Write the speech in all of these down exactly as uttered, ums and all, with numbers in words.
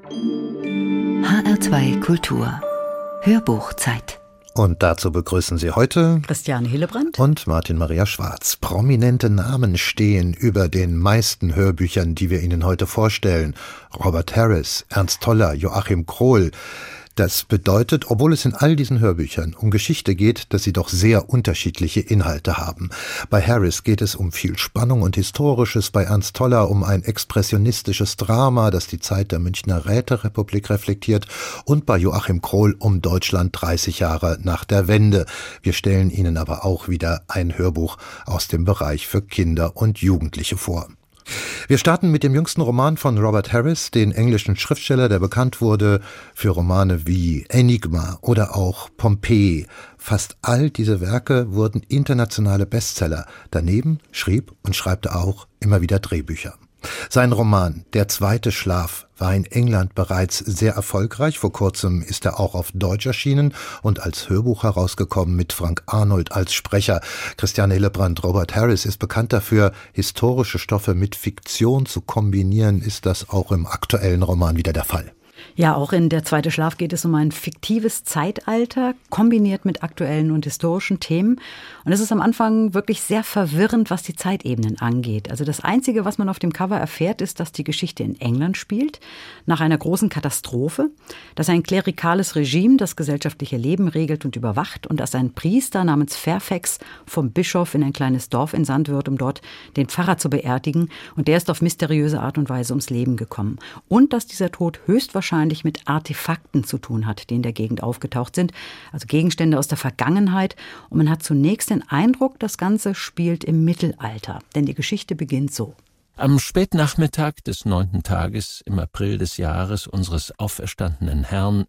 H R zwei Kultur Hörbuchzeit. Und dazu begrüßen Sie heute Christiane Hillebrand und Martin Maria Schwarz. Prominente Namen stehen über den meisten Hörbüchern, die wir Ihnen heute vorstellen. Robert Harris, Ernst Toller, Joachim Krohl. Das bedeutet, obwohl es in all diesen Hörbüchern um Geschichte geht, dass sie doch sehr unterschiedliche Inhalte haben. Bei Harris geht es um viel Spannung und Historisches, bei Ernst Toller um ein expressionistisches Drama, das die Zeit der Münchner Räterepublik reflektiert, und bei Joachim Krohl um Deutschland dreißig Jahre nach der Wende. Wir stellen Ihnen aber auch wieder ein Hörbuch aus dem Bereich für Kinder und Jugendliche vor. Wir starten mit dem jüngsten Roman von Robert Harris, den englischen Schriftsteller, der bekannt wurde für Romane wie Enigma oder auch Pompeii. Fast all diese Werke wurden internationale Bestseller. Daneben schrieb und schreibt er auch immer wieder Drehbücher. Sein Roman Der zweite Schlaf war in England bereits sehr erfolgreich. Vor kurzem ist er auch auf Deutsch erschienen und als Hörbuch herausgekommen mit Frank Arnold als Sprecher. Christiane Hillebrand, Robert Harris ist bekannt dafür, historische Stoffe mit Fiktion zu kombinieren. Ist das auch im aktuellen Roman wieder der Fall? Ja, auch in Der zweite Schlaf geht es um ein fiktives Zeitalter, kombiniert mit aktuellen und historischen Themen. Und es ist am Anfang wirklich sehr verwirrend, was die Zeitebenen angeht. Also das Einzige, was man auf dem Cover erfährt, ist, dass die Geschichte in England spielt, nach einer großen Katastrophe, dass ein klerikales Regime das gesellschaftliche Leben regelt und überwacht und dass ein Priester namens Fairfax vom Bischof in ein kleines Dorf entsandt wird, um dort den Pfarrer zu beerdigen. Und der ist auf mysteriöse Art und Weise ums Leben gekommen. Und dass dieser Tod höchstwahrscheinlich mit Artefakten zu tun hat, die in der Gegend aufgetaucht sind, also Gegenstände aus der Vergangenheit. Und man hat zunächst den Eindruck, das Ganze spielt im Mittelalter, denn die Geschichte beginnt so. Am Spätnachmittag des neunten Tages im April des Jahres unseres auferstandenen Herrn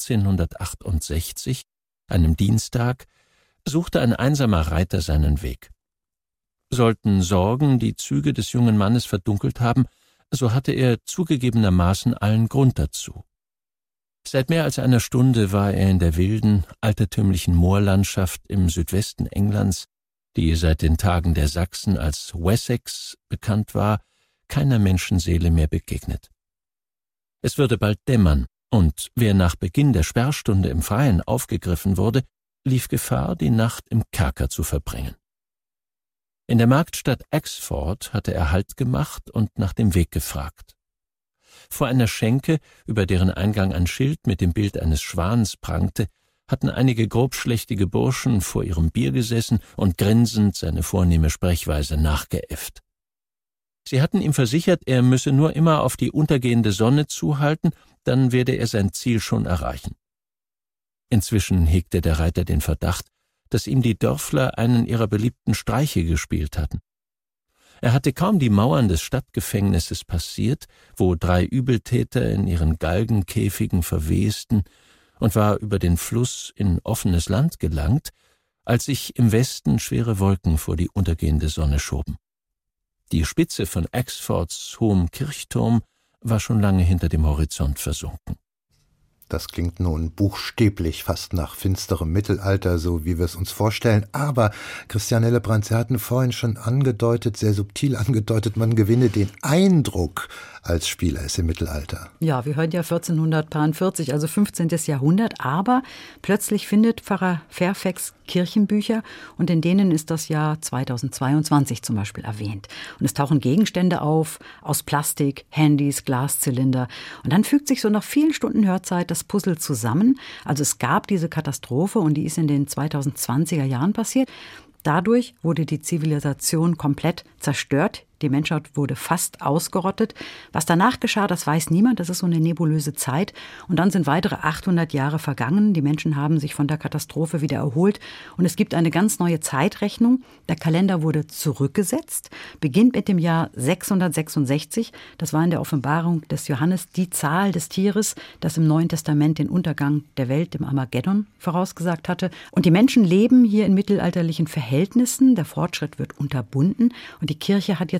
vierzehnhundertachtundsechzig, einem Dienstag, suchte ein einsamer Reiter seinen Weg. Sollten Sorgen die Züge des jungen Mannes verdunkelt haben, so hatte er zugegebenermaßen allen Grund dazu. Seit mehr als einer Stunde war er in der wilden, altertümlichen Moorlandschaft im Südwesten Englands, die seit den Tagen der Sachsen als Wessex bekannt war, keiner Menschenseele mehr begegnet. Es würde bald dämmern, und wer nach Beginn der Sperrstunde im Freien aufgegriffen wurde, lief Gefahr, die Nacht im Kerker zu verbringen. In der Marktstadt Exford hatte er Halt gemacht und nach dem Weg gefragt. Vor einer Schenke, über deren Eingang ein Schild mit dem Bild eines Schwans prangte, hatten einige grobschlächtige Burschen vor ihrem Bier gesessen und grinsend seine vornehme Sprechweise nachgeäfft. Sie hatten ihm versichert, er müsse nur immer auf die untergehende Sonne zuhalten, dann werde er sein Ziel schon erreichen. Inzwischen hegte der Reiter den Verdacht, dass ihm die Dörfler einen ihrer beliebten Streiche gespielt hatten. Er hatte kaum die Mauern des Stadtgefängnisses passiert, wo drei Übeltäter in ihren Galgenkäfigen verwesten, und war über den Fluss in offenes Land gelangt, als sich im Westen schwere Wolken vor die untergehende Sonne schoben. Die Spitze von Exfords hohem Kirchturm war schon lange hinter dem Horizont versunken. Das klingt nun buchstäblich fast nach finsterem Mittelalter, so wie wir es uns vorstellen. Aber Christiane Hillebrand, Sie hatten vorhin schon angedeutet, sehr subtil angedeutet, man gewinne den Eindruck, als spiele es im Mittelalter. Ja, wir hören ja vierzehnhundertvierzig, also fünfzehnten. Jahrhundert, aber plötzlich findet Pfarrer Fairfax Kirchenbücher und in denen ist das Jahr zweitausendzweiundzwanzig zum Beispiel erwähnt. Und es tauchen Gegenstände auf, aus Plastik, Handys, Glaszylinder. Und dann fügt sich so nach vielen Stunden Hörzeit das Puzzle zusammen. Also es gab diese Katastrophe und die ist in den zweitausendzwanziger Jahren passiert. Dadurch wurde die Zivilisation komplett zerstört. Die Menschheit wurde fast ausgerottet. Was danach geschah, das weiß niemand. Das ist so eine nebulöse Zeit. Und dann sind weitere achthundert Jahre vergangen. Die Menschen haben sich von der Katastrophe wieder erholt. Und es gibt eine ganz neue Zeitrechnung. Der Kalender wurde zurückgesetzt, beginnt mit dem Jahr sechshundertsechsundsechzig. Das war in der Offenbarung des Johannes die Zahl des Tieres, das im Neuen Testament den Untergang der Welt, dem Armageddon, vorausgesagt hatte. Und die Menschen leben hier in mittelalterlichen Verhältnissen. Der Fortschritt wird unterbunden. Und die Kirche hat jetzt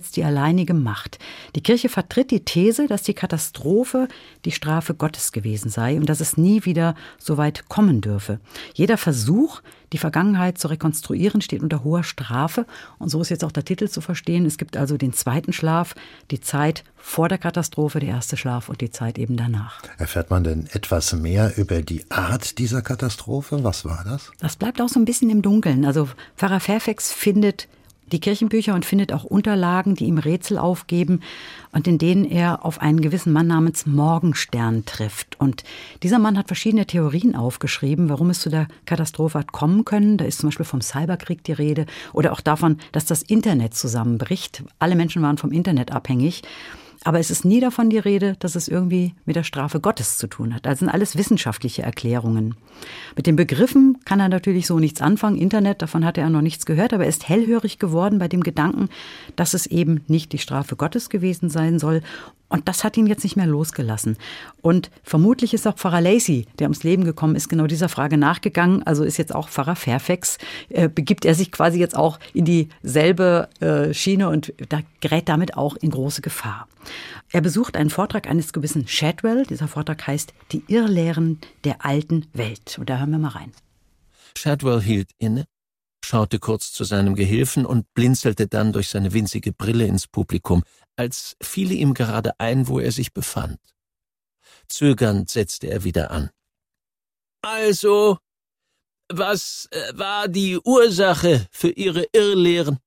jetzt die alleinige Macht. Die Kirche vertritt die These, dass die Katastrophe die Strafe Gottes gewesen sei und dass es nie wieder so weit kommen dürfe. Jeder Versuch, die Vergangenheit zu rekonstruieren, steht unter hoher Strafe. Und so ist jetzt auch der Titel zu verstehen. Es gibt also den zweiten Schlaf, die Zeit vor der Katastrophe, der erste Schlaf und die Zeit eben danach. Erfährt man denn etwas mehr über die Art dieser Katastrophe? Was war das? Das bleibt auch so ein bisschen im Dunkeln. Also Pfarrer Fairfax findet die Kirchenbücher und findet auch Unterlagen, die ihm Rätsel aufgeben und in denen er auf einen gewissen Mann namens Morgenstern trifft. Und dieser Mann hat verschiedene Theorien aufgeschrieben, warum es zu der Katastrophe hat kommen können. Da ist zum Beispiel vom Cyberkrieg die Rede oder auch davon, dass das Internet zusammenbricht. Alle Menschen waren vom Internet abhängig. Aber es ist nie davon die Rede, dass es irgendwie mit der Strafe Gottes zu tun hat. Das sind alles wissenschaftliche Erklärungen. Mit den Begriffen kann er natürlich so nichts anfangen. Internet, davon hatte er noch nichts gehört. Aber er ist hellhörig geworden bei dem Gedanken, dass es eben nicht die Strafe Gottes gewesen sein soll. Und das hat ihn jetzt nicht mehr losgelassen. Und vermutlich ist auch Pfarrer Lacey, der ums Leben gekommen ist, genau dieser Frage nachgegangen. Also ist jetzt auch Pfarrer Fairfax, äh, begibt er sich quasi jetzt auch in dieselbe äh, Schiene und da gerät damit auch in große Gefahr. Er besucht einen Vortrag eines gewissen Shadwell. Dieser Vortrag heißt Die Irrlehren der alten Welt. Und da hören wir mal rein. Shadwell hielt inne, schaute kurz zu seinem Gehilfen und blinzelte dann durch seine winzige Brille ins Publikum, als fiele ihm gerade ein, wo er sich befand. Zögernd setzte er wieder an. Also, was äh, war die Ursache für Ihre Irrlehren?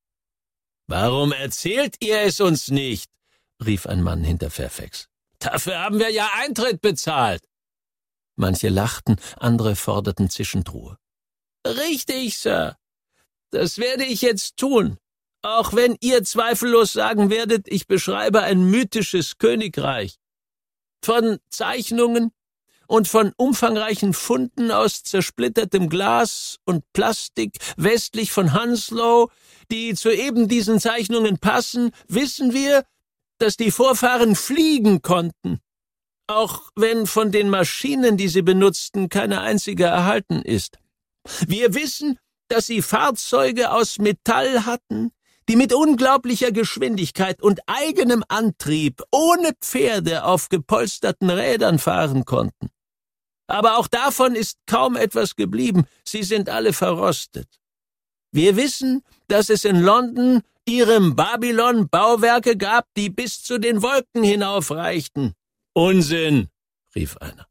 Warum erzählt ihr es uns nicht? Rief ein Mann hinter Fairfax. Dafür haben wir ja Eintritt bezahlt. Manche lachten, andere forderten zischend Ruhe. Richtig, Sir. Das werde ich jetzt tun. Auch wenn ihr zweifellos sagen werdet, ich beschreibe ein mythisches Königreich. Von Zeichnungen und von umfangreichen Funden aus zersplittertem Glas und Plastik westlich von Hounslow, die zu eben diesen Zeichnungen passen, wissen wir, dass die Vorfahren fliegen konnten. Auch wenn von den Maschinen, die sie benutzten, keine einzige erhalten ist. Wir wissen, dass sie Fahrzeuge aus Metall hatten, die mit unglaublicher Geschwindigkeit und eigenem Antrieb ohne Pferde auf gepolsterten Rädern fahren konnten. Aber auch davon ist kaum etwas geblieben, sie sind alle verrostet. Wir wissen, dass es in London, ihrem Babylon, Bauwerke gab, die bis zu den Wolken hinaufreichten. Unsinn, rief einer.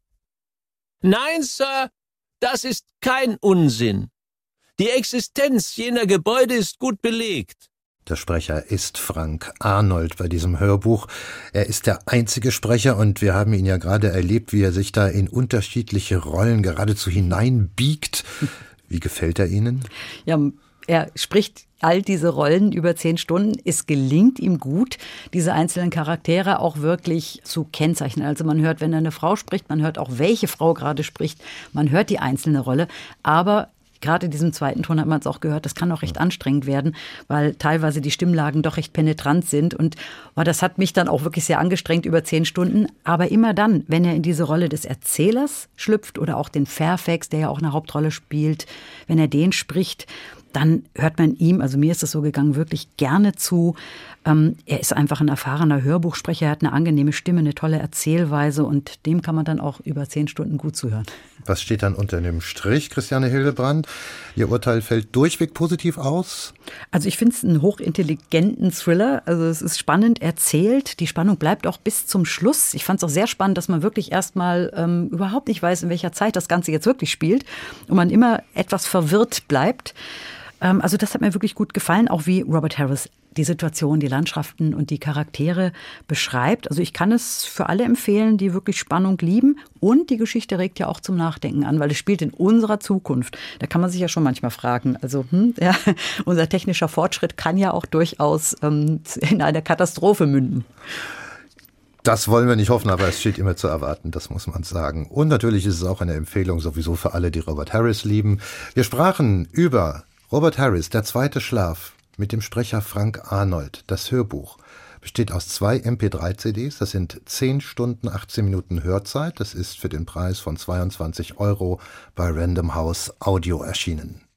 Nein, Sir, das ist kein Unsinn. Die Existenz jener Gebäude ist gut belegt. Der Sprecher ist Frank Arnold bei diesem Hörbuch. Er ist der einzige Sprecher und wir haben ihn ja gerade erlebt, wie er sich da in unterschiedliche Rollen geradezu hineinbiegt. Wie gefällt er Ihnen? Ja, er spricht all diese Rollen über zehn Stunden. Es gelingt ihm gut, diese einzelnen Charaktere auch wirklich zu kennzeichnen. Also man hört, wenn er eine Frau spricht, man hört auch, welche Frau gerade spricht. Man hört die einzelne Rolle, aber gerade in diesem zweiten Ton hat man es auch gehört, das kann auch recht anstrengend werden, weil teilweise die Stimmlagen doch recht penetrant sind. Und oh, das hat mich dann auch wirklich sehr angestrengt über zehn Stunden. Aber immer dann, wenn er in diese Rolle des Erzählers schlüpft oder auch den Fairfax, der ja auch eine Hauptrolle spielt, wenn er den spricht, dann hört man ihm, also mir ist es so gegangen, wirklich gerne zu. Ähm, er ist einfach ein erfahrener Hörbuchsprecher, er hat eine angenehme Stimme, eine tolle Erzählweise und dem kann man dann auch über zehn Stunden gut zuhören. Was steht dann unter dem Strich, Christiane Hildebrand? Ihr Urteil fällt durchweg positiv aus? Also ich finde es einen hochintelligenten Thriller, also es ist spannend erzählt, die Spannung bleibt auch bis zum Schluss. Ich fand es auch sehr spannend, dass man wirklich erstmal ähm, überhaupt nicht weiß, in welcher Zeit das Ganze jetzt wirklich spielt und man immer etwas verwirrt bleibt. Also das hat mir wirklich gut gefallen, auch wie Robert Harris die Situation, die Landschaften und die Charaktere beschreibt. Also ich kann es für alle empfehlen, die wirklich Spannung lieben. Und die Geschichte regt ja auch zum Nachdenken an, weil es spielt in unserer Zukunft. Da kann man sich ja schon manchmal fragen, also hm, ja, unser technischer Fortschritt kann ja auch durchaus ähm, in eine Katastrophe münden. Das wollen wir nicht hoffen, aber es steht immer zu erwarten, das muss man sagen. Und natürlich ist es auch eine Empfehlung sowieso für alle, die Robert Harris lieben. Wir sprachen über Robert Harris, Der zweite Schlaf, mit dem Sprecher Frank Arnold. Das Hörbuch besteht aus zwei M P drei C Ds. Das sind zehn Stunden, achtzehn Minuten Hörzeit. Das ist für den Preis von zweiundzwanzig Euro bei Random House Audio erschienen.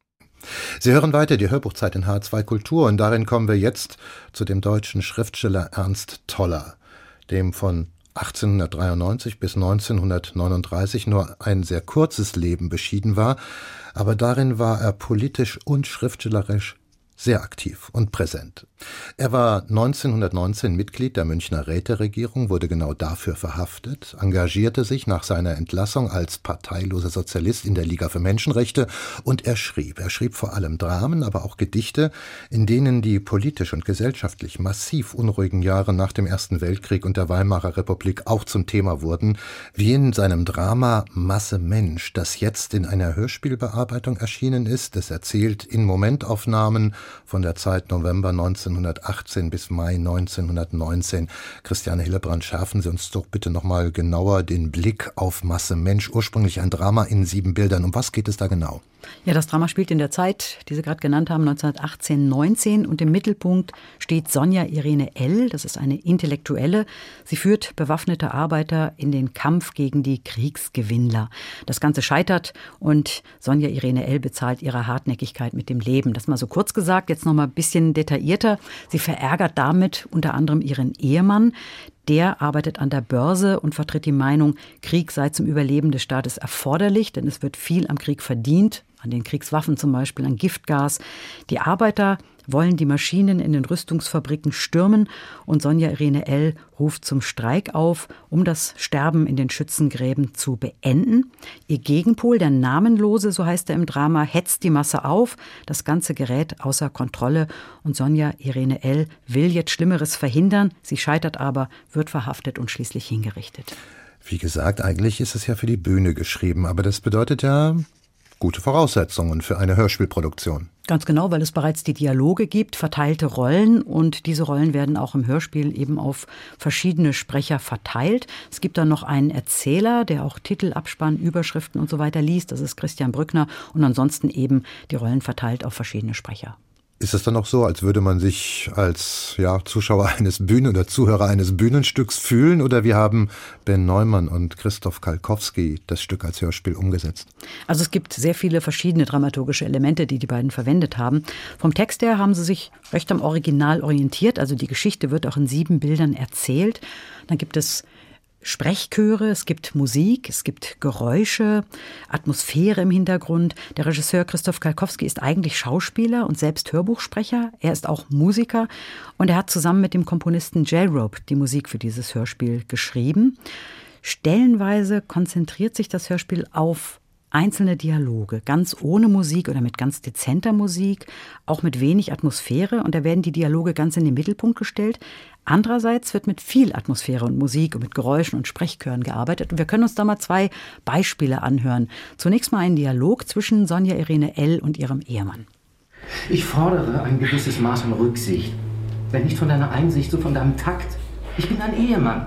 Sie hören weiter die Hörbuchzeit in H zwei Kultur und darin kommen wir jetzt zu dem deutschen Schriftsteller Ernst Toller, dem von achtzehnhundertdreiundneunzig bis neunzehnhundertneununddreißig nur ein sehr kurzes Leben beschieden war, aber darin war er politisch und schriftstellerisch sehr aktiv und präsent. Er war neunzehnhundertneunzehn Mitglied der Münchner Räteregierung, wurde genau dafür verhaftet, engagierte sich nach seiner Entlassung als parteiloser Sozialist in der Liga für Menschenrechte und er schrieb. Er schrieb vor allem Dramen, aber auch Gedichte, in denen die politisch und gesellschaftlich massiv unruhigen Jahre nach dem Ersten Weltkrieg und der Weimarer Republik auch zum Thema wurden, wie in seinem Drama Masse Mensch, das jetzt in einer Hörspielbearbeitung erschienen ist. Es erzählt in Momentaufnahmen von der Zeit November neunzehnhundertachtzehn bis Mai neunzehnhundertneunzehn. Christiane Hillebrand, schärfen Sie uns doch bitte nochmal genauer den Blick auf Masse Mensch. Ursprünglich ein Drama in sieben Bildern. Um was geht es da genau? Ja, das Drama spielt in der Zeit, die Sie gerade genannt haben, neunzehnhundertachtzehn neunzehn und im Mittelpunkt steht Sonja Irene L., das ist eine Intellektuelle. Sie führt bewaffnete Arbeiter in den Kampf gegen die Kriegsgewinnler. Das Ganze scheitert und Sonja Irene L. bezahlt ihre Hartnäckigkeit mit dem Leben. Das mal so kurz gesagt, jetzt noch mal ein bisschen detaillierter. Sie verärgert damit unter anderem ihren Ehemann. Der arbeitet an der Börse und vertritt die Meinung, Krieg sei zum Überleben des Staates erforderlich, denn es wird viel am Krieg verdient, an den Kriegswaffen zum Beispiel, an Giftgas. Die Arbeiter wollen die Maschinen in den Rüstungsfabriken stürmen und Sonja Irene L. ruft zum Streik auf, um das Sterben in den Schützengräben zu beenden. Ihr Gegenpol, der Namenlose, so heißt er im Drama, hetzt die Masse auf, das Ganze gerät außer Kontrolle und Sonja Irene L. will jetzt Schlimmeres verhindern. Sie scheitert aber, wird verhaftet und schließlich hingerichtet. Wie gesagt, eigentlich ist es ja für die Bühne geschrieben, aber das bedeutet ja gute Voraussetzungen für eine Hörspielproduktion. Ganz genau, weil es bereits die Dialoge gibt, verteilte Rollen und diese Rollen werden auch im Hörspiel eben auf verschiedene Sprecher verteilt. Es gibt dann noch einen Erzähler, der auch Titel, Abspann, Überschriften und so weiter liest. Das ist Christian Brückner und ansonsten eben die Rollen verteilt auf verschiedene Sprecher. Ist es dann auch so, als würde man sich als ja, Zuschauer eines Bühnen- oder Zuhörer eines Bühnenstücks fühlen? Oder wie haben Ben Neumann und Christoph Kalkowski das Stück als Hörspiel umgesetzt? Also es gibt sehr viele verschiedene dramaturgische Elemente, die die beiden verwendet haben. Vom Text her haben sie sich recht am Original orientiert. Also die Geschichte wird auch in sieben Bildern erzählt. Dann gibt es Sprechchöre, es gibt Musik, es gibt Geräusche, Atmosphäre im Hintergrund. Der Regisseur Christoph Kalkowski ist eigentlich Schauspieler und selbst Hörbuchsprecher. Er ist auch Musiker und er hat zusammen mit dem Komponisten J-Rope die Musik für dieses Hörspiel geschrieben. Stellenweise konzentriert sich das Hörspiel auf einzelne Dialoge, ganz ohne Musik oder mit ganz dezenter Musik, auch mit wenig Atmosphäre. Und da werden die Dialoge ganz in den Mittelpunkt gestellt. Andererseits wird mit viel Atmosphäre und Musik und mit Geräuschen und Sprechchören gearbeitet. Und wir können uns da mal zwei Beispiele anhören. Zunächst mal einen Dialog zwischen Sonja Irene L. und ihrem Ehemann. Ich fordere ein gewisses Maß an Rücksicht. Wenn nicht von deiner Einsicht, so von deinem Takt. Ich bin ein Ehemann.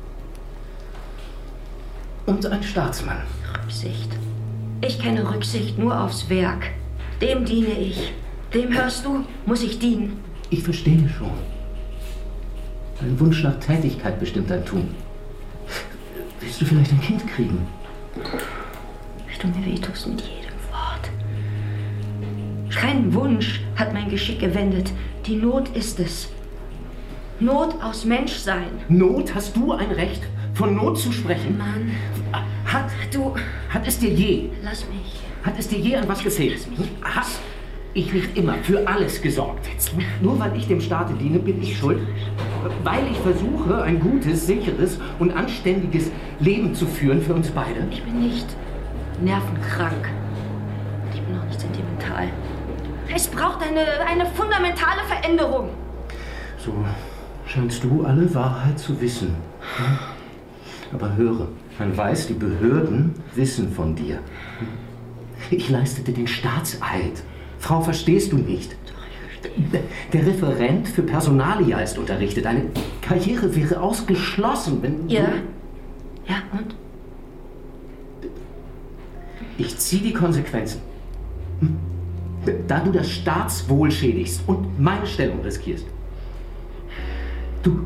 Und ein Staatsmann. Rücksicht. Ich kenne Rücksicht nur aufs Werk. Dem diene ich. Dem, hörst du, muss ich dienen. Ich verstehe schon. Dein Wunsch nach Tätigkeit bestimmt dein Tun. Willst du vielleicht ein Kind kriegen? Du mir wehtust mit jedem Wort. Kein Wunsch hat mein Geschick gewendet. Die Not ist es. Not aus Menschsein. Not? Hast du ein Recht, von Not zu sprechen? Mann. Hat, du... Hat es dir je... Lass mich. Hat es dir je an was gefehlt? Lass mich. Hat ich nicht immer für alles gesorgt? Nur weil ich dem Staate diene, bin ich schuld? Weil ich versuche, ein gutes, sicheres und anständiges Leben zu führen für uns beide? Ich bin nicht nervenkrank. Ich bin auch nicht sentimental. Es braucht eine, eine fundamentale Veränderung. So scheinst du alle Wahrheit zu wissen. Aber höre, man weiß, die Behörden wissen von dir. Ich leistete den Staatseid. Frau, verstehst du nicht? Der Referent für Personalia ist unterrichtet. Eine Karriere wäre ausgeschlossen, wenn Ja. du... Ja, und? Ich ziehe die Konsequenzen. Da du das Staatswohl schädigst und meine Stellung riskierst. Du...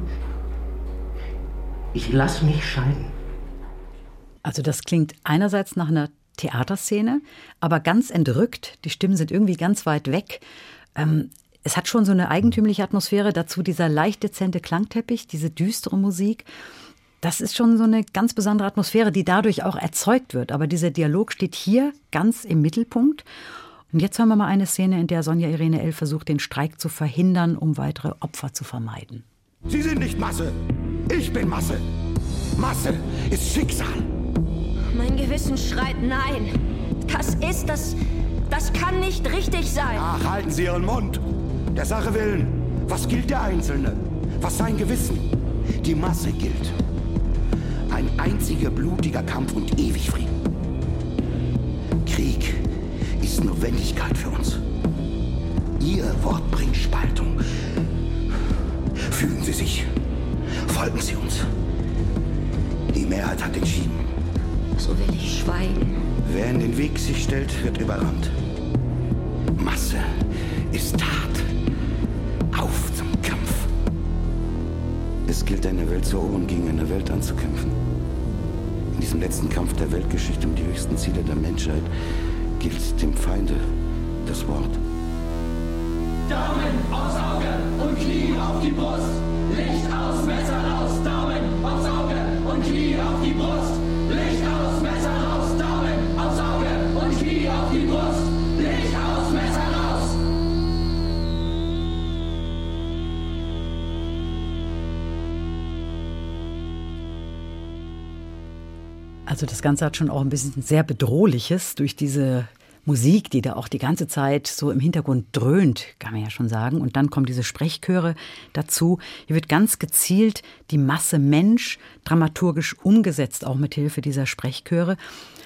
Ich lass mich scheiden. Also das klingt einerseits nach einer Theaterszene, aber ganz entrückt. Die Stimmen sind irgendwie ganz weit weg. Ähm, es hat schon so eine eigentümliche Atmosphäre. Dazu dieser leicht dezente Klangteppich, diese düstere Musik. Das ist schon so eine ganz besondere Atmosphäre, die dadurch auch erzeugt wird. Aber dieser Dialog steht hier ganz im Mittelpunkt. Und jetzt hören wir mal eine Szene, in der Sonja Irene L. versucht, den Streik zu verhindern, um weitere Opfer zu vermeiden. Sie sind nicht Masse. Ich bin Masse. Masse ist Schicksal. Mein Gewissen schreit nein. Das ist, das, das kann nicht richtig sein. Ach, halten Sie Ihren Mund. Der Sache willen. Was gilt der Einzelne? Was sein Gewissen? Die Masse gilt. Ein einziger blutiger Kampf und ewig Frieden. Krieg ist Notwendigkeit für uns. Ihr Wort bringt Spaltung. Fügen Sie sich. Folgen Sie uns. Die Mehrheit hat entschieden. So will ich schweigen. Wer in den Weg sich stellt, wird überrannt. Masse ist Tat. Auf zum Kampf. Es gilt, eine Welt zu erobern, gegen eine Welt anzukämpfen. In diesem letzten Kampf der Weltgeschichte um die höchsten Ziele der Menschheit gilt dem Feinde das Wort. Daumen aufs Auge und Knie auf die Brust. Licht aus, Messer raus. Daumen aufs Auge und Knie auf die Brust. Licht aus, Messer raus. Daumen aufs Auge und Knie auf die Brust. Licht aus, Messer raus. Also das Ganze hat schon auch ein bisschen sehr Bedrohliches durch diese Musik, die da auch die ganze Zeit so im Hintergrund dröhnt, kann man ja schon sagen. Und dann kommen diese Sprechchöre dazu. Hier wird ganz gezielt die Masse Mensch dramaturgisch umgesetzt, auch mit Hilfe dieser Sprechchöre.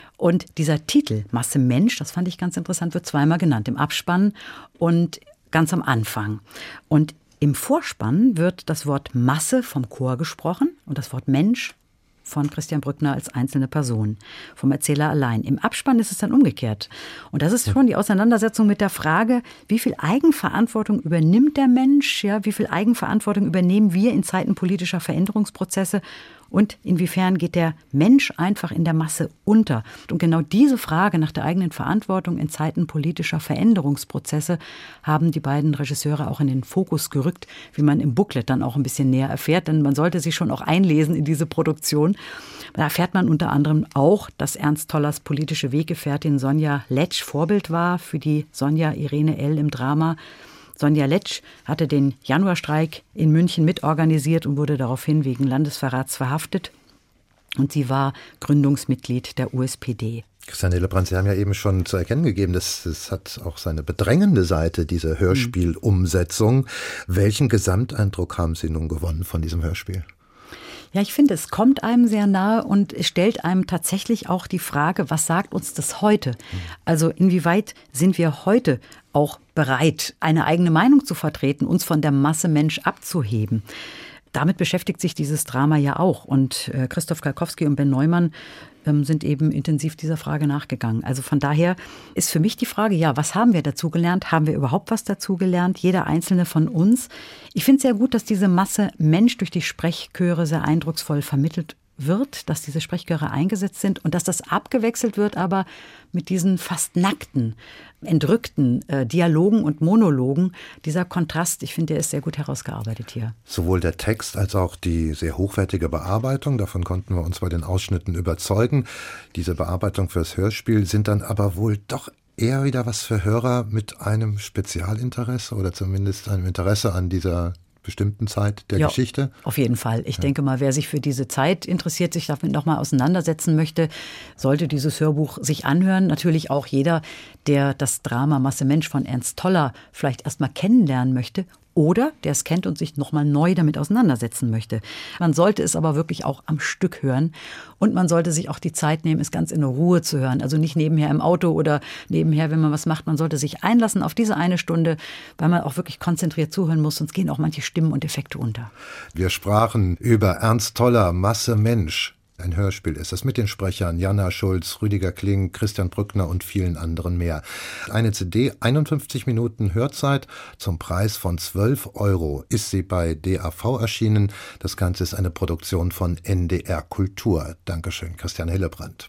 Und dieser Titel, Masse Mensch, das fand ich ganz interessant, wird zweimal genannt, im Abspann und ganz am Anfang. Und im Vorspann wird das Wort Masse vom Chor gesprochen und das Wort Mensch von Christian Brückner als einzelne Person, vom Erzähler allein. Im Abspann ist es dann umgekehrt. Und das ist schon die Auseinandersetzung mit der Frage, wie viel Eigenverantwortung übernimmt der Mensch, ja, wie viel Eigenverantwortung übernehmen wir in Zeiten politischer Veränderungsprozesse und inwiefern geht der Mensch einfach in der Masse unter. Und genau diese Frage nach der eigenen Verantwortung in Zeiten politischer Veränderungsprozesse haben die beiden Regisseure auch in den Fokus gerückt, wie man im Booklet dann auch ein bisschen näher erfährt. Denn man sollte sich schon auch einlesen in diese Produktion. Da erfährt man unter anderem auch, dass Ernst Tollers politische Weggefährtin Sonja Letsch Vorbild war für die Sonja Irene L. im Drama. Sonja Letsch hatte den Januarstreik in München mitorganisiert und wurde daraufhin wegen Landesverrats verhaftet. Und sie war Gründungsmitglied der U S P D. Christian Hillebrand, Sie haben ja eben schon zu erkennen gegeben, dass es hat auch seine bedrängende Seite, diese Hörspielumsetzung. Mhm. Welchen Gesamteindruck haben Sie nun gewonnen von diesem Hörspiel? Ja, ich finde, es kommt einem sehr nahe und es stellt einem tatsächlich auch die Frage, was sagt uns das heute? Also inwieweit sind wir heute auch bereit, eine eigene Meinung zu vertreten, uns von der Masse Mensch abzuheben? Damit beschäftigt sich dieses Drama ja auch. Und äh, Christoph Kalkowski und Ben Neumann ähm, sind eben intensiv dieser Frage nachgegangen. Also von daher ist für mich die Frage, ja, was haben wir dazu gelernt? Haben wir überhaupt was dazu gelernt? Jeder Einzelne von uns. Ich finde es sehr gut, dass diese Masse Mensch durch die Sprechchöre sehr eindrucksvoll vermittelt wird, dass diese Sprechchöre eingesetzt sind und dass das abgewechselt wird, aber mit diesen fast nackten, entrückten äh, Dialogen und Monologen. Dieser Kontrast, ich finde, der ist sehr gut herausgearbeitet hier. Sowohl der Text als auch die sehr hochwertige Bearbeitung, davon konnten wir uns bei den Ausschnitten überzeugen. Diese Bearbeitung fürs Hörspiel sind dann aber wohl doch eher wieder was für Hörer mit einem Spezialinteresse oder zumindest einem Interesse an dieser bestimmten Zeit der ja, Geschichte? Auf jeden Fall. Ich ja. denke mal, wer sich für diese Zeit interessiert, sich damit nochmal auseinandersetzen möchte, sollte dieses Hörbuch sich anhören. Natürlich auch jeder, der das Drama Masse Mensch von Ernst Toller vielleicht erstmal kennenlernen möchte oder der es kennt und sich nochmal neu damit auseinandersetzen möchte. Man sollte es aber wirklich auch am Stück hören und man sollte sich auch die Zeit nehmen, es ganz in Ruhe zu hören. Also nicht nebenher im Auto oder nebenher, wenn man was macht. Man sollte sich einlassen auf diese eine Stunde, weil man auch wirklich konzentriert zuhören muss, sonst gehen auch manche Stimmen und Effekte unter. Wir sprachen über Ernst Toller, Masse Mensch. Ein Hörspiel ist es mit den Sprechern Jana Schulz, Rüdiger Kling, Christian Brückner und vielen anderen mehr. Eine C D, einundfünfzig Minuten Hörzeit zum Preis von zwölf Euro ist sie bei D A V erschienen. Das Ganze ist eine Produktion von N D R Kultur. Dankeschön, Christian Hillebrand.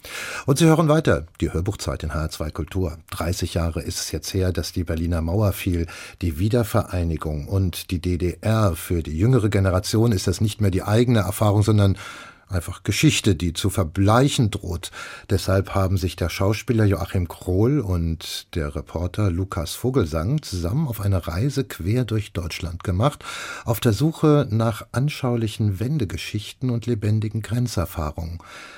Und Sie hören weiter, die Hörbuchzeit in H R zwei Kultur. dreißig Jahre ist es jetzt her, dass die Berliner Mauer fiel, die Wiedervereinigung und die D D R. Für die jüngere Generation ist das nicht mehr die eigene Erfahrung, sondern einfach Geschichte, die zu verbleichen droht. Deshalb haben sich der Schauspieler Joachim Krohl und der Reporter Lukas Vogelsang zusammen auf eine Reise quer durch Deutschland gemacht, auf der Suche nach anschaulichen Wendegeschichten und lebendigen Grenzerfahrungen.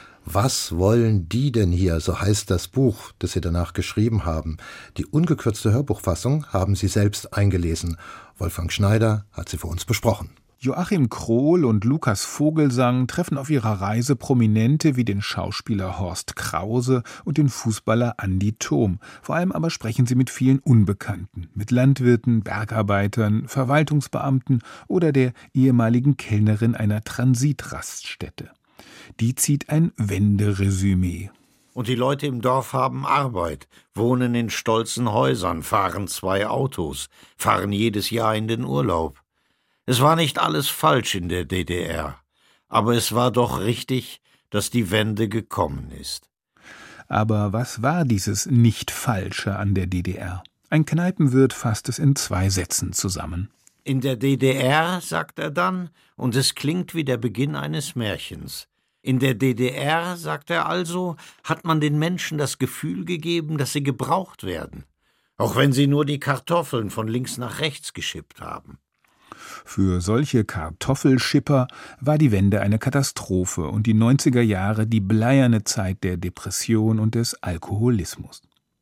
Was wollen die denn hier? So heißt das Buch, das sie danach geschrieben haben. Die ungekürzte Hörbuchfassung haben sie selbst eingelesen. Wolfgang Schneider hat sie für uns besprochen. Joachim Krohl und Lukas Vogelsang treffen auf ihrer Reise Prominente wie den Schauspieler Horst Krause und den Fußballer Andi Thom. Vor allem aber sprechen sie mit vielen Unbekannten, mit Landwirten, Bergarbeitern, Verwaltungsbeamten oder der ehemaligen Kellnerin einer Transitraststätte. Die zieht ein Wenderesümee. Und die Leute im Dorf haben Arbeit, wohnen in stolzen Häusern, fahren zwei Autos, fahren jedes Jahr in den Urlaub. Es war nicht alles falsch in der D D R, aber es war doch richtig, dass die Wende gekommen ist. Aber was war dieses Nicht-Falsche an der D D R? Ein Kneipenwirt fasst es in zwei Sätzen zusammen. In der D D R, sagt er dann, und es klingt wie der Beginn eines Märchens. In der D D R, sagt er also, hat man den Menschen das Gefühl gegeben, dass sie gebraucht werden, auch wenn sie nur die Kartoffeln von links nach rechts geschippt haben. Für solche Kartoffelschipper war die Wende eine Katastrophe und die neunziger Jahre die bleierne Zeit der Depression und des Alkoholismus.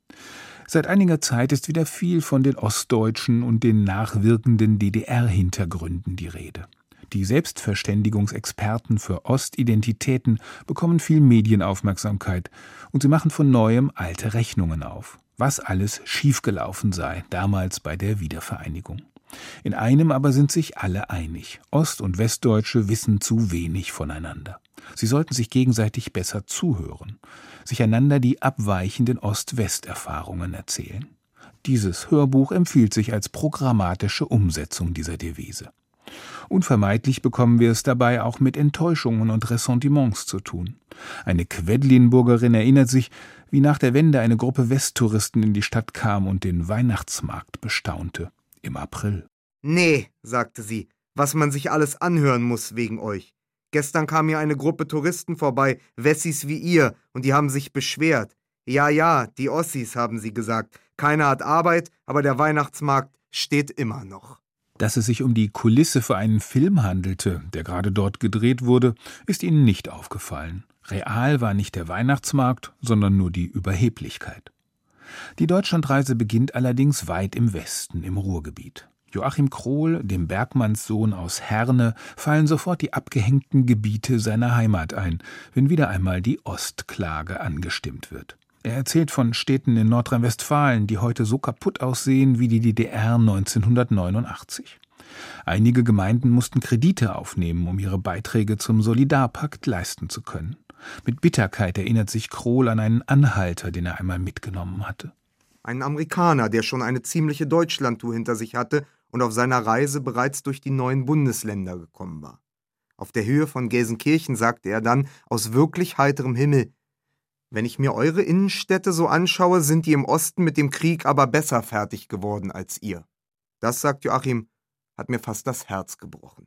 Seit einiger Zeit ist wieder viel von den ostdeutschen und den nachwirkenden D D R-Hintergründen die Rede. Die Selbstverständigungsexperten für Ostidentitäten bekommen viel Medienaufmerksamkeit und sie machen von neuem alte Rechnungen auf, was alles schiefgelaufen sei, damals bei der Wiedervereinigung. In einem aber sind sich alle einig. Ost- und Westdeutsche wissen zu wenig voneinander. Sie sollten sich gegenseitig besser zuhören, sich einander die abweichenden Ost-West-Erfahrungen erzählen. Dieses Hörbuch empfiehlt sich als programmatische Umsetzung dieser Devise. Unvermeidlich bekommen wir es dabei auch mit Enttäuschungen und Ressentiments zu tun. Eine Quedlinburgerin erinnert sich, wie nach der Wende eine Gruppe Westtouristen in die Stadt kam und den Weihnachtsmarkt bestaunte. Im April. Nee, sagte sie, was man sich alles anhören muss wegen euch. Gestern kam hier eine Gruppe Touristen vorbei, Wessis wie ihr, und die haben sich beschwert. Ja, ja, die Ossis, haben sie gesagt. Keiner hat Arbeit, aber der Weihnachtsmarkt steht immer noch. Dass es sich um die Kulisse für einen Film handelte, der gerade dort gedreht wurde, ist ihnen nicht aufgefallen. Real war nicht der Weihnachtsmarkt, sondern nur die Überheblichkeit. Die Deutschlandreise beginnt allerdings weit im Westen, im Ruhrgebiet. Joachim Krohl, dem Bergmannssohn aus Herne, fallen sofort die abgehängten Gebiete seiner Heimat ein, wenn wieder einmal die Ostklage angestimmt wird. Er erzählt von Städten in Nordrhein-Westfalen, die heute so kaputt aussehen wie die D D R neunzehnhundertneunundachtzig. Einige Gemeinden mussten Kredite aufnehmen, um ihre Beiträge zum Solidarpakt leisten zu können. Mit Bitterkeit erinnert sich Krohl an einen Anhalter, den er einmal mitgenommen hatte. Ein Amerikaner, der schon eine ziemliche Deutschlandtour hinter sich hatte und auf seiner Reise bereits durch die neuen Bundesländer gekommen war. Auf der Höhe von Gelsenkirchen sagte er dann aus wirklich heiterem Himmel: Wenn ich mir eure Innenstädte so anschaue, sind die im Osten mit dem Krieg aber besser fertig geworden als ihr. Das, sagt Joachim, hat mir fast das Herz gebrochen.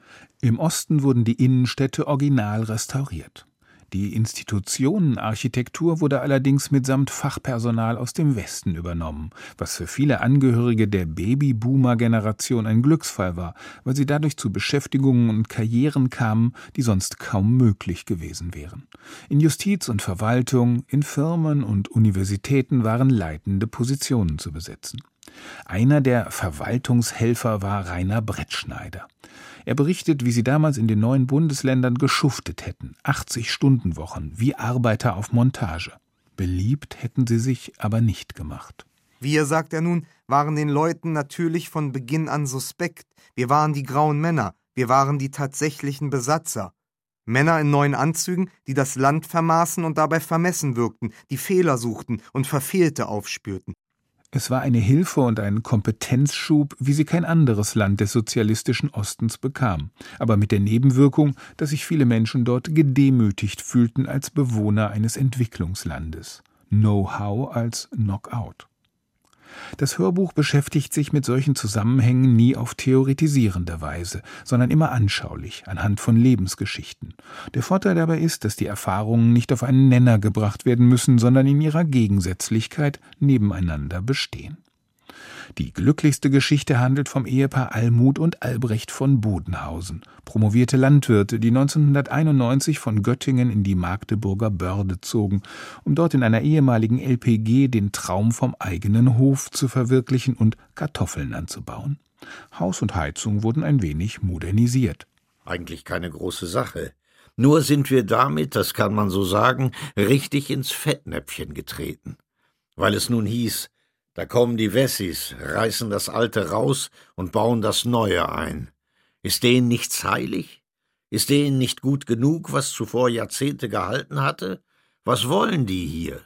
Im Osten wurden die Innenstädte original restauriert. Die Institutionenarchitektur wurde allerdings mitsamt Fachpersonal aus dem Westen übernommen, was für viele Angehörige der Babyboomer-Generation ein Glücksfall war, weil sie dadurch zu Beschäftigungen und Karrieren kamen, die sonst kaum möglich gewesen wären. In Justiz und Verwaltung, in Firmen und Universitäten waren leitende Positionen zu besetzen. Einer der Verwaltungshelfer war Rainer Brettschneider. Er berichtet, wie sie damals in den neuen Bundesländern geschuftet hätten, achtzig-Stunden-Wochen, wie Arbeiter auf Montage. Beliebt hätten sie sich aber nicht gemacht. Wir, sagt er nun, waren den Leuten natürlich von Beginn an suspekt. Wir waren die grauen Männer, wir waren die tatsächlichen Besatzer. Männer in neuen Anzügen, die das Land vermaßen und dabei vermessen wirkten, die Fehler suchten und Verfehlte aufspürten. Es war eine Hilfe und ein Kompetenzschub, wie sie kein anderes Land des sozialistischen Ostens bekam, aber mit der Nebenwirkung, dass sich viele Menschen dort gedemütigt fühlten als Bewohner eines Entwicklungslandes. Know-how als Knockout. Das Hörbuch beschäftigt sich mit solchen Zusammenhängen nie auf theoretisierende Weise, sondern immer anschaulich, anhand von Lebensgeschichten. Der Vorteil dabei ist, dass die Erfahrungen nicht auf einen Nenner gebracht werden müssen, sondern in ihrer Gegensätzlichkeit nebeneinander bestehen. Die glücklichste Geschichte handelt vom Ehepaar Almut und Albrecht von Bodenhausen, promovierte Landwirte, die neunzehnhunderteinundneunzig von Göttingen in die Magdeburger Börde zogen, um dort in einer ehemaligen L P G den Traum vom eigenen Hof zu verwirklichen und Kartoffeln anzubauen. Haus und Heizung wurden ein wenig modernisiert. Eigentlich keine große Sache. Nur sind wir damit, das kann man so sagen, richtig ins Fettnäpfchen getreten. Weil es nun hieß, da kommen die Wessis, reißen das Alte raus und bauen das Neue ein. Ist denen nichts heilig? Ist denen nicht gut genug, was zuvor Jahrzehnte gehalten hatte? Was wollen die hier?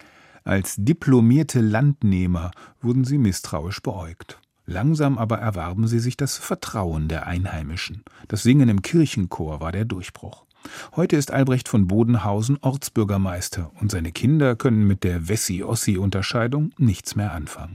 Als diplomierte Landnehmer wurden sie misstrauisch beäugt. Langsam aber erwarben sie sich das Vertrauen der Einheimischen. Das Singen im Kirchenchor war der Durchbruch. Heute ist Albrecht von Bodenhausen Ortsbürgermeister und seine Kinder können mit der Wessi-Ossi-Unterscheidung nichts mehr anfangen.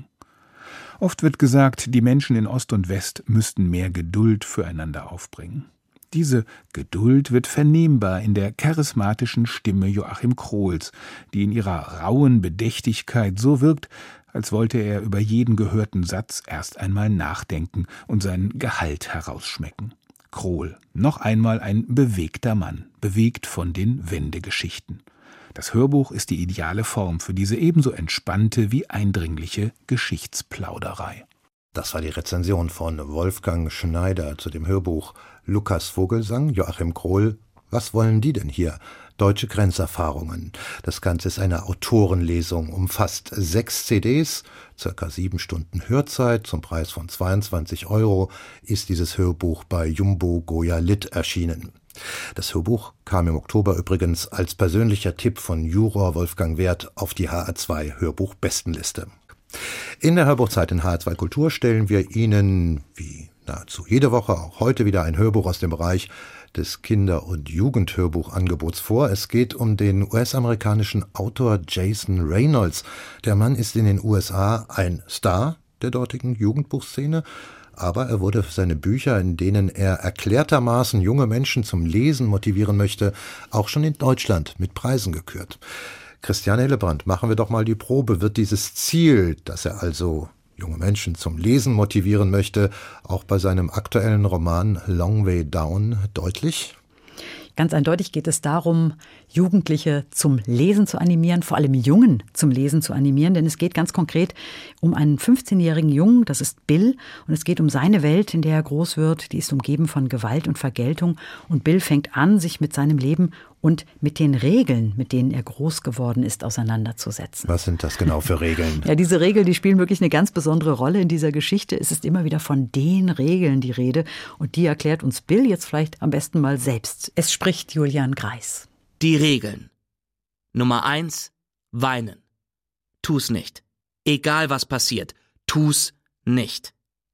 Oft wird gesagt, die Menschen in Ost und West müssten mehr Geduld füreinander aufbringen. Diese Geduld wird vernehmbar in der charismatischen Stimme Joachim Krohls, die in ihrer rauen Bedächtigkeit so wirkt, als wollte er über jeden gehörten Satz erst einmal nachdenken und seinen Gehalt herausschmecken. Krohl, noch einmal ein bewegter Mann, bewegt von den Wendegeschichten. Das Hörbuch ist die ideale Form für diese ebenso entspannte wie eindringliche Geschichtsplauderei. Das war die Rezension von Wolfgang Schneider zu dem Hörbuch Lukas Vogelsang, Joachim Krohl. Was wollen die denn hier? Deutsche Grenzerfahrungen. Das Ganze ist eine Autorenlesung, umfasst sechs C Ds, circa sieben Stunden Hörzeit. Zum Preis von zweiundzwanzig Euro ist dieses Hörbuch bei Jumbo Goya Lit erschienen. Das Hörbuch kam im Oktober übrigens als persönlicher Tipp von Juror Wolfgang Werth auf die H R zwei Hörbuch-Bestenliste. In der Hörbuchzeit in H R zwei Kultur stellen wir Ihnen, wie nahezu jede Woche, auch heute wieder ein Hörbuch aus dem Bereich des Kinder- und Jugendhörbuchangebots vor. Es geht um den U S-amerikanischen Autor Jason Reynolds. Der Mann ist in den U S A ein Star der dortigen Jugendbuchszene, aber er wurde für seine Bücher, in denen er erklärtermaßen junge Menschen zum Lesen motivieren möchte, auch schon in Deutschland mit Preisen gekürt. Christiane Hillebrand, machen wir doch mal die Probe. Wird dieses Ziel, dass er also junge Menschen zum Lesen motivieren möchte, auch bei seinem aktuellen Roman Long Way Down deutlich? Ganz eindeutig geht es darum, Jugendliche zum Lesen zu animieren, vor allem Jungen zum Lesen zu animieren, denn es geht ganz konkret um einen fünfzehnjährigen Jungen, das ist Bill, und es geht um seine Welt, in der er groß wird, die ist umgeben von Gewalt und Vergeltung, und Bill fängt an, sich mit seinem Leben und mit den Regeln, mit denen er groß geworden ist, auseinanderzusetzen. Was sind das genau für Regeln? Ja, diese Regeln, die spielen wirklich eine ganz besondere Rolle in dieser Geschichte. Es ist immer wieder von den Regeln die Rede, und die erklärt uns Bill jetzt vielleicht am besten mal selbst. Es spricht Julian Greis. Die Regeln. Nummer eins, weinen. Tu's nicht. Egal was passiert, tu's nicht.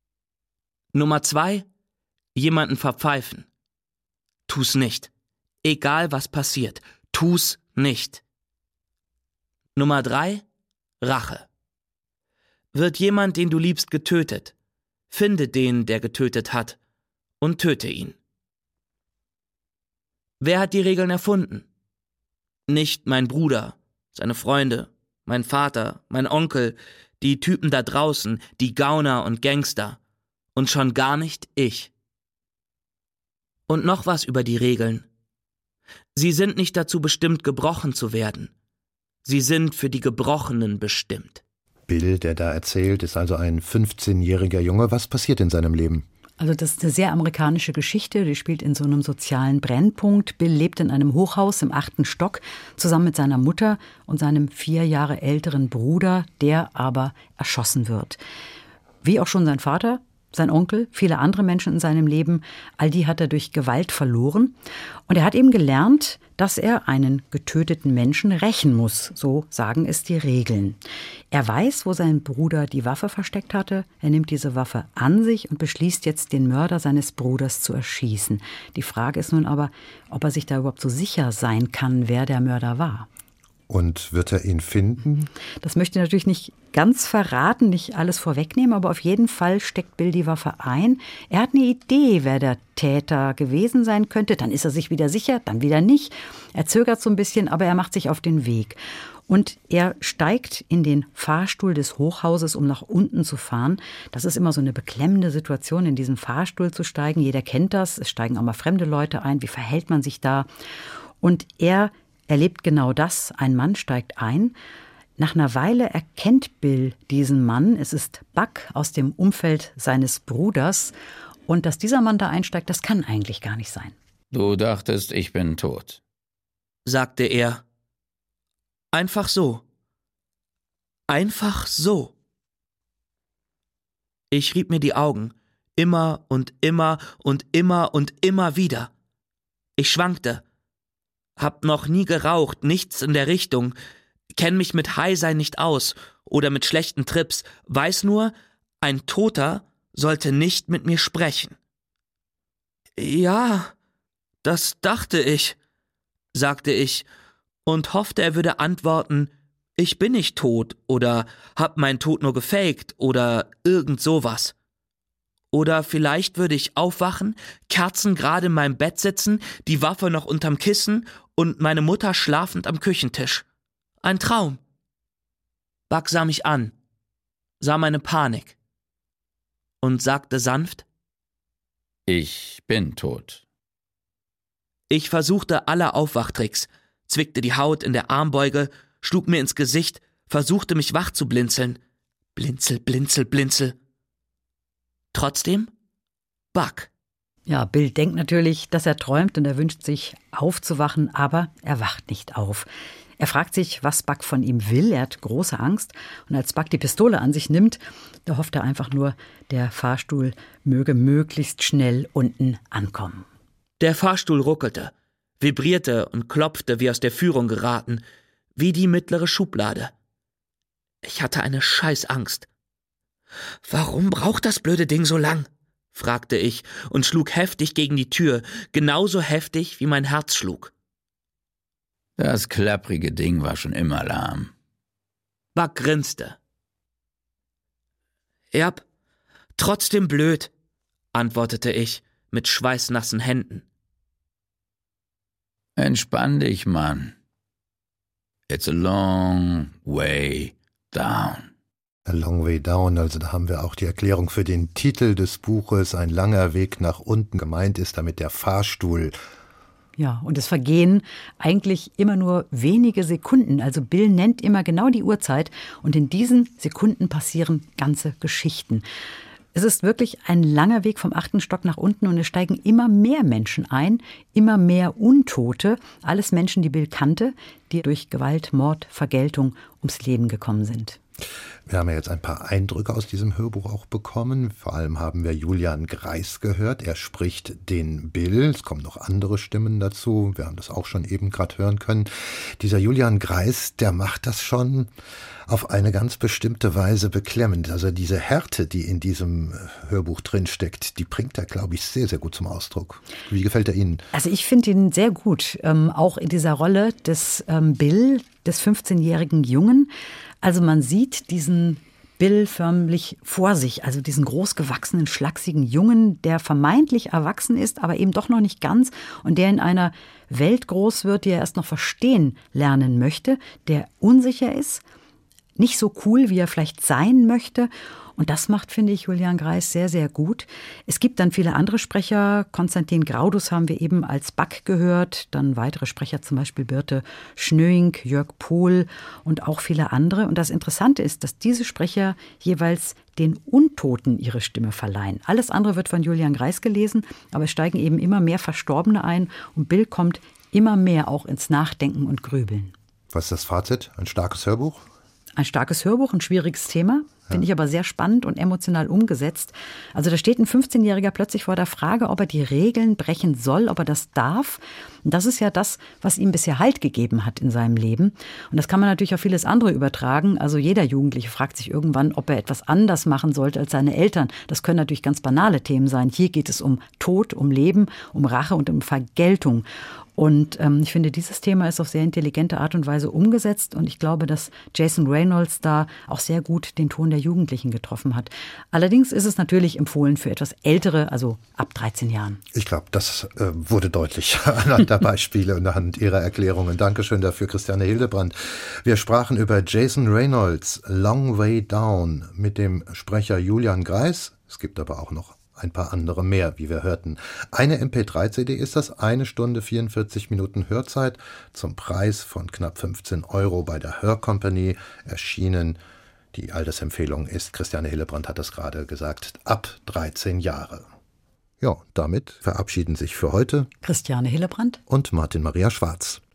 Nummer zwei, jemanden verpfeifen. Tu's nicht. Egal was passiert, tu's nicht. Nummer drei, Rache. Wird jemand, den du liebst, getötet, finde den, der getötet hat, und töte ihn. Wer hat die Regeln erfunden? Nicht mein Bruder, seine Freunde, mein Vater, mein Onkel, die Typen da draußen, die Gauner und Gangster. Und schon gar nicht ich. Und noch was über die Regeln. Sie sind nicht dazu bestimmt, gebrochen zu werden. Sie sind für die Gebrochenen bestimmt. Bill, der da erzählt, ist also ein fünfzehnjähriger Junge. Was passiert in seinem Leben? Also das ist eine sehr amerikanische Geschichte, die spielt in so einem sozialen Brennpunkt. Bill lebt in einem Hochhaus im achten Stock zusammen mit seiner Mutter und seinem vier Jahre älteren Bruder, der aber erschossen wird. Wie auch schon sein Vater sein Onkel, viele andere Menschen in seinem Leben, all die hat er durch Gewalt verloren. Und er hat eben gelernt, dass er einen getöteten Menschen rächen muss. So sagen es die Regeln. Er weiß, wo sein Bruder die Waffe versteckt hatte. Er nimmt diese Waffe an sich und beschließt jetzt, den Mörder seines Bruders zu erschießen. Die Frage ist nun aber, ob er sich da überhaupt so sicher sein kann, wer der Mörder war. Und wird er ihn finden? Das möchte ich natürlich nicht ganz verraten, nicht alles vorwegnehmen, aber auf jeden Fall steckt Bill die Waffe ein. Er hat eine Idee, wer der Täter gewesen sein könnte. Dann ist er sich wieder sicher, dann wieder nicht. Er zögert so ein bisschen, aber er macht sich auf den Weg. Und er steigt in den Fahrstuhl des Hochhauses, um nach unten zu fahren. Das ist immer so eine beklemmende Situation, in diesen Fahrstuhl zu steigen. Jeder kennt das. Es steigen auch mal fremde Leute ein. Wie verhält man sich da? Und er erlebt genau das. Ein Mann steigt ein. Nach einer Weile erkennt Bill diesen Mann. Es ist Buck aus dem Umfeld seines Bruders. Und dass dieser Mann da einsteigt, das kann eigentlich gar nicht sein. Du dachtest, ich bin tot, sagte er. Einfach so. Einfach so. Ich rieb mir die Augen. Immer und immer und immer und immer wieder. Ich schwankte. Hab noch nie geraucht, nichts in der Richtung, kenn mich mit High-Sein nicht aus oder mit schlechten Trips, weiß nur, ein Toter sollte nicht mit mir sprechen. Ja, das dachte ich, sagte ich und hoffte, er würde antworten, ich bin nicht tot oder hab meinen Tod nur gefaked oder irgend sowas. Oder vielleicht würde ich aufwachen, kerzengerade in meinem Bett sitzen, die Waffe noch unterm Kissen und meine Mutter schlafend am Küchentisch. Ein Traum. Buck sah mich an, sah meine Panik und sagte sanft, ich bin tot. Ich versuchte alle Aufwachtricks, zwickte die Haut in der Armbeuge, schlug mir ins Gesicht, versuchte mich wach zu blinzeln. Blinzel, blinzel, blinzel. Trotzdem, Buck. Ja, Bill denkt natürlich, dass er träumt und er wünscht sich aufzuwachen, aber er wacht nicht auf. Er fragt sich, was Buck von ihm will. Er hat große Angst. Und als Buck die Pistole an sich nimmt, da hofft er einfach nur, der Fahrstuhl möge möglichst schnell unten ankommen. Der Fahrstuhl ruckelte, vibrierte und klopfte wie aus der Führung geraten, wie die mittlere Schublade. Ich hatte eine Scheißangst. »Warum braucht das blöde Ding so lang?« fragte ich und schlug heftig gegen die Tür, genauso heftig wie mein Herz schlug. Das klapprige Ding war schon immer lahm. Buck grinste. »Ja, trotzdem blöd«, antwortete ich mit schweißnassen Händen. Entspann dich, Mann. It's a long way down. A Long Way Down, also da haben wir auch die Erklärung für den Titel des Buches, ein langer Weg nach unten. Gemeint ist damit der Fahrstuhl. Ja, und es vergehen eigentlich immer nur wenige Sekunden. Also Bill nennt immer genau die Uhrzeit und in diesen Sekunden passieren ganze Geschichten. Es ist wirklich ein langer Weg vom achten Stock nach unten und es steigen immer mehr Menschen ein, immer mehr Untote. Alles Menschen, die Bill kannte, die durch Gewalt, Mord, Vergeltung ums Leben gekommen sind. Wir haben ja jetzt ein paar Eindrücke aus diesem Hörbuch auch bekommen. Vor allem haben wir Julian Greiss gehört. Er spricht den Bill. Es kommen noch andere Stimmen dazu. Wir haben das auch schon eben gerade hören können. Dieser Julian Greiss, der macht das schon auf eine ganz bestimmte Weise beklemmend. Also diese Härte, die in diesem Hörbuch drinsteckt, die bringt er, glaube ich, sehr, sehr gut zum Ausdruck. Wie gefällt er Ihnen? Also ich finde ihn sehr gut. Ähm, auch in dieser Rolle des ähm, Bill, des fünfzehnjährigen Jungen. Also man sieht diesen Bill förmlich vor sich, also diesen großgewachsenen, schlachsigen Jungen, der vermeintlich erwachsen ist, aber eben doch noch nicht ganz und der in einer Welt groß wird, die er erst noch verstehen lernen möchte, der unsicher ist, nicht so cool, wie er vielleicht sein möchte. Und das macht, finde ich, Julian Greiss sehr, sehr gut. Es gibt dann viele andere Sprecher. Konstantin Graudus haben wir eben als Buck gehört. Dann weitere Sprecher, zum Beispiel Birte Schnöing, Jörg Pohl und auch viele andere. Und das Interessante ist, dass diese Sprecher jeweils den Untoten ihre Stimme verleihen. Alles andere wird von Julian Greiss gelesen, aber es steigen eben immer mehr Verstorbene ein. Und Bill kommt immer mehr auch ins Nachdenken und Grübeln. Was ist das Fazit? Ein starkes Hörbuch? Ein starkes Hörbuch, ein schwieriges Thema. finde ich aber sehr spannend und emotional umgesetzt. Also da steht ein fünfzehnjähriger plötzlich vor der Frage, ob er die Regeln brechen soll, ob er das darf. Und das ist ja das, was ihm bisher Halt gegeben hat in seinem Leben. Und das kann man natürlich auf vieles andere übertragen. Also jeder Jugendliche fragt sich irgendwann, ob er etwas anders machen sollte als seine Eltern. Das können natürlich ganz banale Themen sein. Hier geht es um Tod, um Leben, um Rache und um Vergeltung. Und ähm, ich finde, dieses Thema ist auf sehr intelligente Art und Weise umgesetzt. Und ich glaube, dass Jason Reynolds da auch sehr gut den Ton der Jugendlichen getroffen hat. Allerdings ist es natürlich empfohlen für etwas Ältere, also ab dreizehn Jahren. Ich glaube, das äh, wurde deutlich anhand der Beispiele und anhand Ihrer Erklärungen. Dankeschön dafür, Christiane Hildebrand. Wir sprachen über Jason Reynolds, Long Way Down, mit dem Sprecher Julian Greis. Es gibt aber auch noch ein paar andere mehr, wie wir hörten. Eine M P drei C D ist das, eine Stunde vierundvierzig Minuten Hörzeit zum Preis von knapp fünfzehn Euro bei der Hörcompany erschienen. Die Altersempfehlung ist, Christiane Hildebrand hat das gerade gesagt, ab dreizehn Jahre. Ja, damit verabschieden sich für heute Christiane Hildebrand und Martin Maria Schwarz.